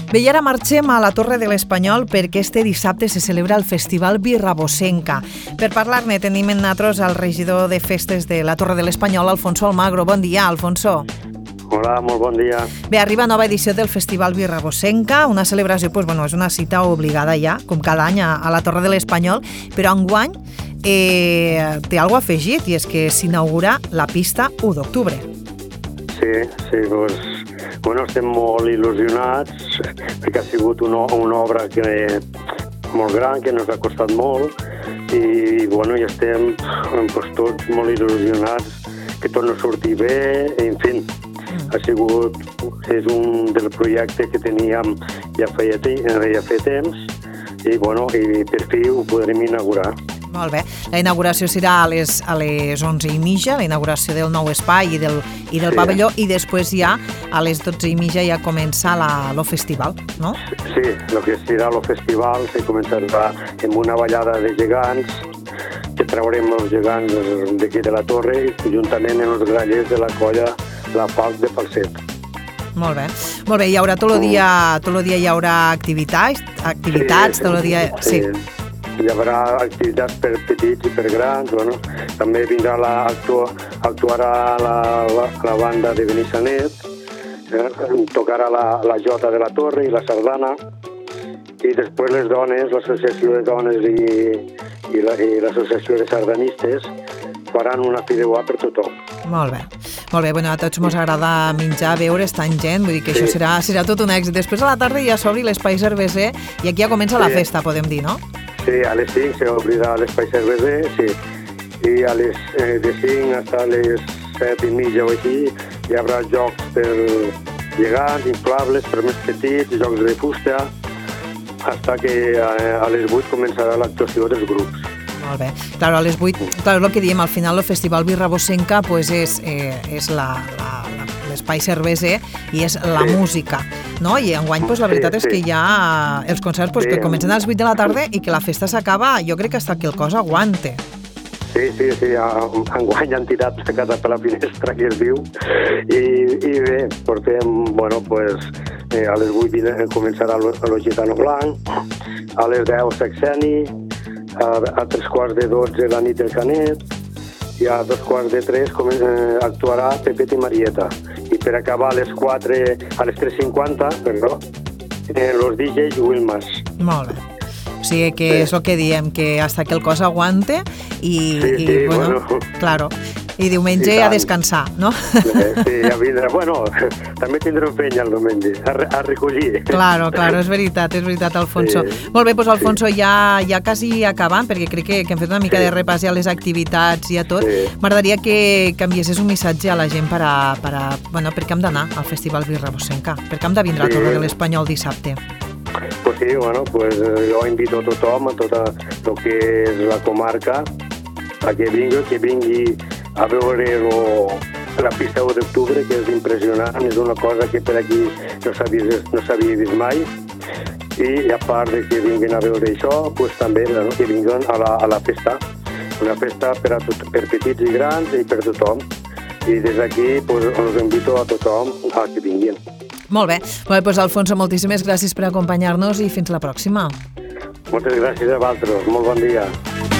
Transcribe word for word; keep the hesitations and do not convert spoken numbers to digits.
Bé, i ara marxem a la Torre de l'Espanyol perquè este dissabte se celebra el Festival Birrabosenca. Per parlar-ne tenim en nosaltres el regidor de festes de la Torre de l'Espanyol, Alfonso Almagro. Bon dia, Alfonso. Hola, molt bon dia. Bé, arriba nova edició del Festival Birrabosenca, una celebració, doncs, bueno, és una cita obligada ja, com cada any, a, a la Torre de l'Espanyol, però enguany eh, té alguna cosa afegit, i és que s'inaugura la pista u d'octubre. Sí, sí, doncs, bueno, estem molt il·lusionats, perquè ha sigut una, una obra que, molt gran, que ens ha costat molt, i, bueno, i estem doncs, tots molt il·lusionats, que tot no surti bé, en fi, ha sigut, és un del projecte que teníem ja feia, ja feia temps, i, bueno, i per fi ho podrem inaugurar. Molt bé. La inauguració serà a les, a les onze i mitja, la inauguració del nou espai i del, i del sí. pavelló, i després ja a les dotze i mitja ja comença la, lo festival, no? Sí, el que serà el festival se començarà amb una ballada de gegants, que traurem els gegants d'aquí de la torre, juntament amb els grallers de la colla La Falc de Falset. Molt bé. Molt bé, hi haurà tot el dia, tot el dia hi haurà activitats, activitats, sí, tot el dia... Sí. sí. Hi haurà activitats per petits i per grans, bueno, també vindrà la, actua, actuarà la, la, la banda de Benissanet, eh, tocarà la, la jota de la torre i la sardana, i després les dones, l'associació de dones i, i, la, i l'associació de sardanistes faran una fideuà per tothom. Molt bé. Molt bé, bueno, a tots ens agrada menjar, beure, estar en gent, vull dir que sí. això serà, serà tot un èxit. Després a la tarda ja s'obri l'espai cerveser i aquí ja comença sí. la festa, podem dir, no? Sí, a les cinc s'obrirà l'espai cerveser, sí. I a les eh, de cinc fins a les set i mitja o així hi haurà jocs per gegants, inflables, per més petits, jocs de fusta, fins que eh, a les vuit començarà l'actuació dels grups. Molt bé. Claro, a les vuit, claro, el que diem, al final el Festival Birrabosenca pues és, eh, és la, la, la, l'espai cerveser i és la sí. música, no? I enguany pues, la veritat sí, és que hi ha els concerts pues, sí. que comencen a les vuit de la tarda i que la festa s'acaba, jo crec que hasta que el cos aguante. Sí, sí, sí, enguany han tirat la casa per la finestra, que es diu, i, i bé, portem, bueno, pues, eh, a les vuit començarà el Gitano Blanc, a les deu Sexeni, a, a tres quarts de dotze la nit del Canet, i a dos quarts de tres eh, actuarà Pepet i Marieta. I per acabar a les quatre, a les tres cinquanta, perdó, eh, los D Js Wilmas. Molt bé. O sigui que sí. és el que diem, que hasta que el cos aguante i, sí, i sí, bueno, bueno, claro. I diumenge I a descansar, no? Sí, a vindre. Bueno, també tindrem feina el diumenge, a, a recollir. Claro, claro, és veritat, és veritat, Alfonso. Sí. Molt bé, doncs, Alfonso, sí. ja, ja quasi acabant, perquè crec que, que hem fet una mica sí. de repàs ja a les activitats i a tot. Sí. M'agradaria que canviessis un missatge a la gent per a, per a, bueno, perquè hem d'anar al Festival Birrabosenca, perquè hem de vindre sí. a Torre de l'Espanyol dissabte. Pues sí, bueno, pues jo invito a tothom, a tota el que és la comarca, a que vingui, que vingui a veure lo, la pista u d'octubre, que és impressionant, és una cosa que per aquí no s'havia no vist mai, i a part de que vinguin a veure això, pues també no, que vinguin a la, a la festa, una festa per, a tot, per petits i grans i per tothom, i des d'aquí pues, us invito a tothom a que vinguin. Molt bé. Bé, doncs, Alfonso, moltíssimes gràcies per acompanyar-nos i fins la pròxima. Moltes gràcies a vosaltres. Molt bon dia.